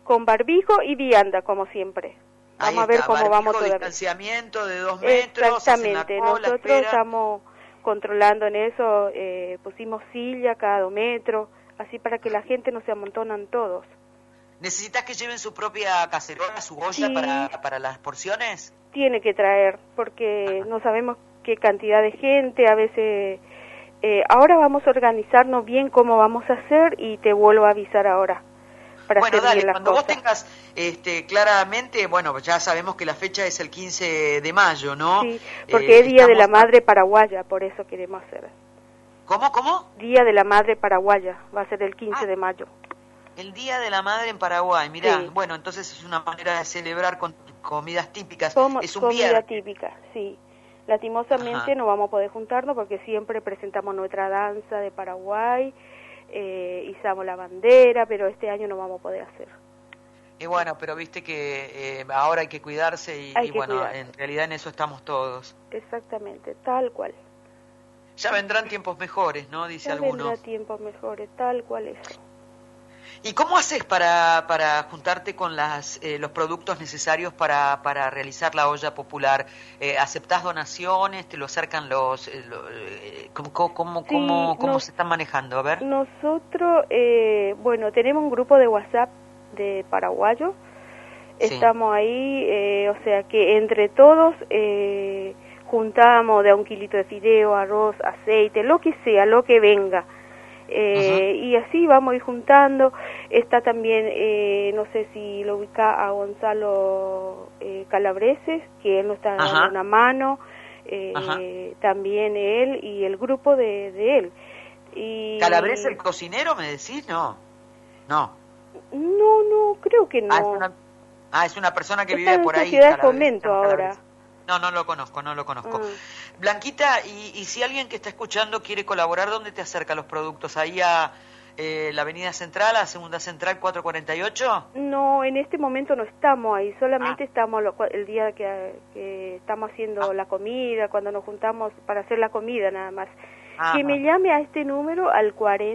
con barbijo y vianda, como siempre. Vamos a ver cómo vamos todavía. Distanciamiento de 2 metros. Exactamente, nosotros estamos controlando en eso, pusimos silla cada 2 metros, así para que la gente no se amontonan todos. ¿Necesitas que lleven su propia cacerola, su olla para las porciones? Tiene que traer, porque no sabemos qué cantidad de gente, a veces... ahora vamos a organizarnos bien cómo vamos a hacer y te vuelvo a avisar ahora. Bueno, dale, cuando vos tengas claramente, bueno, ya sabemos que la fecha es el 15 de mayo, ¿no? Sí, porque es Día de la Madre Paraguaya, por eso queremos hacer. ¿Cómo? Día de la Madre Paraguaya, va a ser el 15 de mayo. El Día de la Madre en Paraguay, mirá, sí. Bueno, entonces es una manera de celebrar con comidas típicas. Es un comida típica, sí. Lastimosamente no vamos a poder juntarnos porque siempre presentamos nuestra danza de Paraguay, izamos la bandera, pero este año no vamos a poder hacer. Y bueno, pero viste que ahora hay que cuidarse y bueno, cuidarse. En realidad en eso estamos todos. Exactamente, tal cual. Ya vendrán tiempos mejores, ¿no? Dice alguno. Ya vendrán tiempos mejores, tal cual eso. ¿Y cómo haces para juntarte con los productos necesarios para realizar la olla popular? ¿Aceptás donaciones? ¿Te lo acercan ¿Cómo se están manejando? A ver. Nosotros, bueno, tenemos un grupo de WhatsApp de paraguayos. Sí. Estamos ahí, o sea que entre todos juntamos de 1 kilito de fideo, arroz, aceite, lo que sea, lo que venga. Y así vamos a ir juntando. Está también, no sé si lo ubica a Gonzalo Calabreses, que él nos está dando una mano, también él y el grupo de él. ¿Calabreses el cocinero, me decís? No, creo que no. Es una persona que está vive por ahí. Sociedad de Fomento ahora. No lo conozco. Blanquita, y si alguien que está escuchando quiere colaborar, ¿dónde te acerca los productos? ¿Ahí a la Avenida Central, a Segunda Central 448? No, en este momento no estamos ahí, solamente estamos el día que estamos haciendo la comida, cuando nos juntamos para hacer la comida nada más. Que me llame a este número, al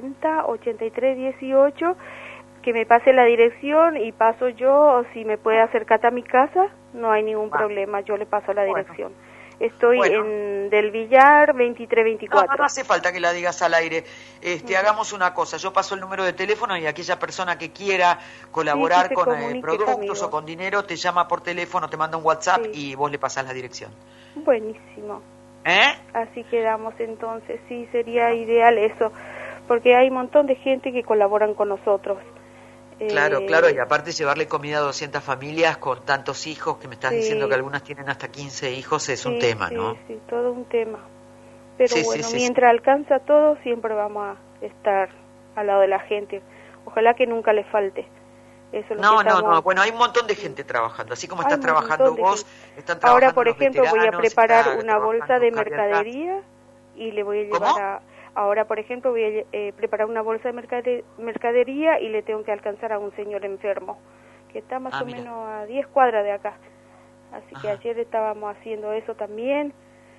40-83-18, que me pase la dirección y paso yo, o si me puede acercar a mi casa, no hay ningún problema, yo le paso la dirección. Estoy en Del Villar 2324. No hace falta que la digas al aire. Hagamos una cosa, yo paso el número de teléfono y aquella persona que quiera colaborar con productos conmigo, o con dinero, te llama por teléfono, te manda un WhatsApp y vos le pasás la dirección. Buenísimo. Así quedamos entonces, sí, sería ideal eso, porque hay un montón de gente que colaboran con nosotros. Claro, y aparte llevarle comida a 200 familias con tantos hijos, que me estás diciendo que algunas tienen hasta 15 hijos, es un tema, ¿no? Sí, todo un tema. Pero mientras alcanza todo, siempre vamos a estar al lado de la gente. Ojalá que nunca le falte. Eso es lo que estamos... Bueno, hay un montón de gente trabajando, así como estás trabajando vos, están trabajando. Ahora, por ejemplo, voy a preparar una bolsa de mercadería y le voy a llevar Ahora, por ejemplo, voy a preparar una bolsa de mercadería y le tengo que alcanzar a un señor enfermo, que está más o menos a 10 cuadras de acá. Así que ayer estábamos haciendo eso también.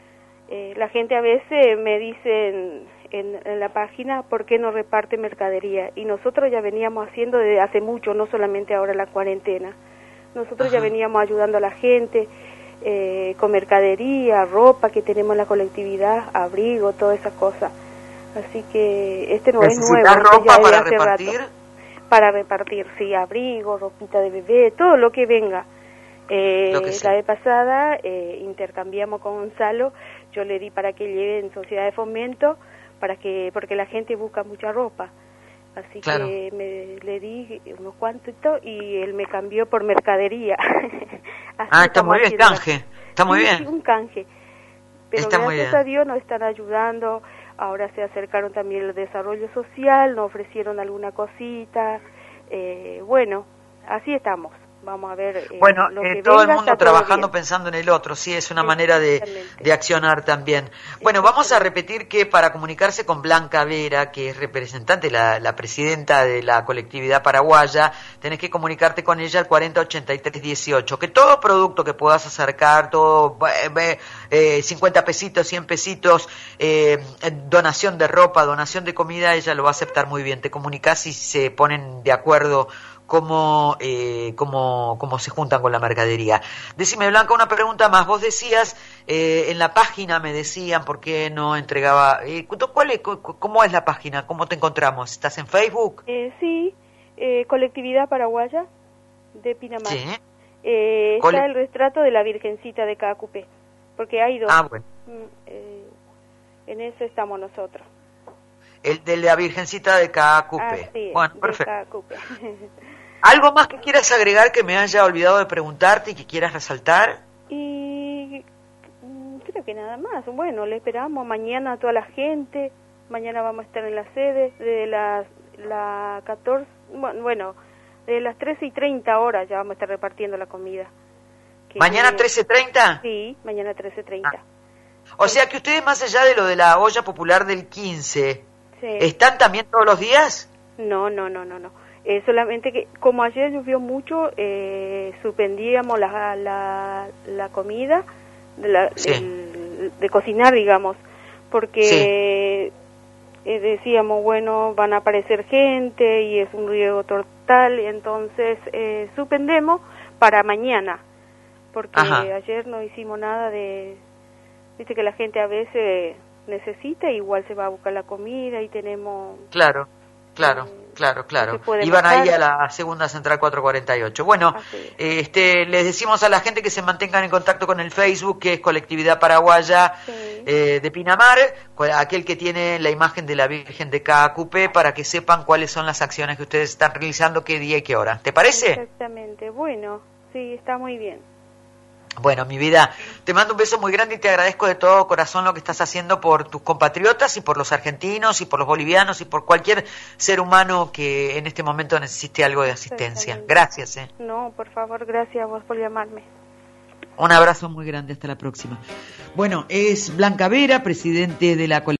La gente a veces me dice en la página, ¿por qué no reparte mercadería? Y nosotros ya veníamos haciendo desde hace mucho, no solamente ahora en la cuarentena. Nosotros ya veníamos ayudando a la gente con mercadería, ropa que tenemos en la colectividad, abrigo, todas esas cosas. Así que no es nuevo. ¿Necesitas ropa para repartir? Para repartir, sí, abrigo, ropita de bebé, todo lo que venga. La vez pasada intercambiamos con Gonzalo, yo le di para que lleve en Sociedad de Fomento, porque la gente busca mucha ropa. Así que le di unos cuantos y él me cambió por mercadería. Está muy bien, canje. Está muy bien. Un canje. Pero gracias a Dios nos están ayudando. Ahora se acercaron también el desarrollo social, nos ofrecieron alguna cosita. Bueno, así estamos. Vamos a ver. Lo que todo el mundo trabajando pensando en el otro, sí, es una manera de accionar también. Bueno, vamos a repetir que para comunicarse con Blanca Vera, que es representante, la presidenta de la colectividad paraguaya, tenés que comunicarte con ella al 408318. Que todo producto que puedas acercar, todo 50 pesitos, 100 pesitos, donación de ropa, donación de comida, ella lo va a aceptar muy bien. Te comunicás y se ponen de acuerdo cómo se juntan con la mercadería. Decime, Blanca, una pregunta más. Vos decías, en la página me decían por qué no entregaba. ¿Cómo es la página? ¿Cómo te encontramos? ¿Estás en Facebook? Sí, Colectividad Paraguaya de Pinamar. Sí. Está el retrato de la Virgencita de Caacupé, porque hay dos. Ah, bueno. En eso estamos nosotros. El de la Virgencita de Caacupé. Bueno, perfecto. Caacupé. ¿Algo más que quieras agregar que me haya olvidado de preguntarte y que quieras resaltar? Y creo que nada más. Bueno, le esperamos mañana a toda la gente. Mañana vamos a estar en la sede de las 14, bueno, de las 13:30 horas ya vamos a estar repartiendo la comida. ¿Mañana 13:30? Sí, mañana 13:30. O sea que ustedes, más allá de lo de la olla popular del 15, sí. ¿están también todos los días? No. Solamente que como ayer llovió mucho, suspendíamos la comida de cocinar, digamos, porque decíamos, bueno, van a aparecer gente y es un riesgo total, entonces suspendemos para mañana, porque ayer no hicimos nada viste que la gente a veces necesita, igual se va a buscar la comida y tenemos... Claro. Iban ahí a la segunda central 448. Bueno, les decimos a la gente que se mantengan en contacto con el Facebook, que es Colectividad Paraguaya de Pinamar, aquel que tiene la imagen de la Virgen de Caacupé, para que sepan cuáles son las acciones que ustedes están realizando, qué día y qué hora. ¿Te parece? Exactamente. Bueno, sí, está muy bien. Bueno, mi vida, te mando un beso muy grande y te agradezco de todo corazón lo que estás haciendo por tus compatriotas y por los argentinos y por los bolivianos y por cualquier ser humano que en este momento necesite algo de asistencia. Gracias. No, por favor, gracias a vos por llamarme. Un abrazo muy grande, hasta la próxima. Bueno, es Blanca Vera, presidente de la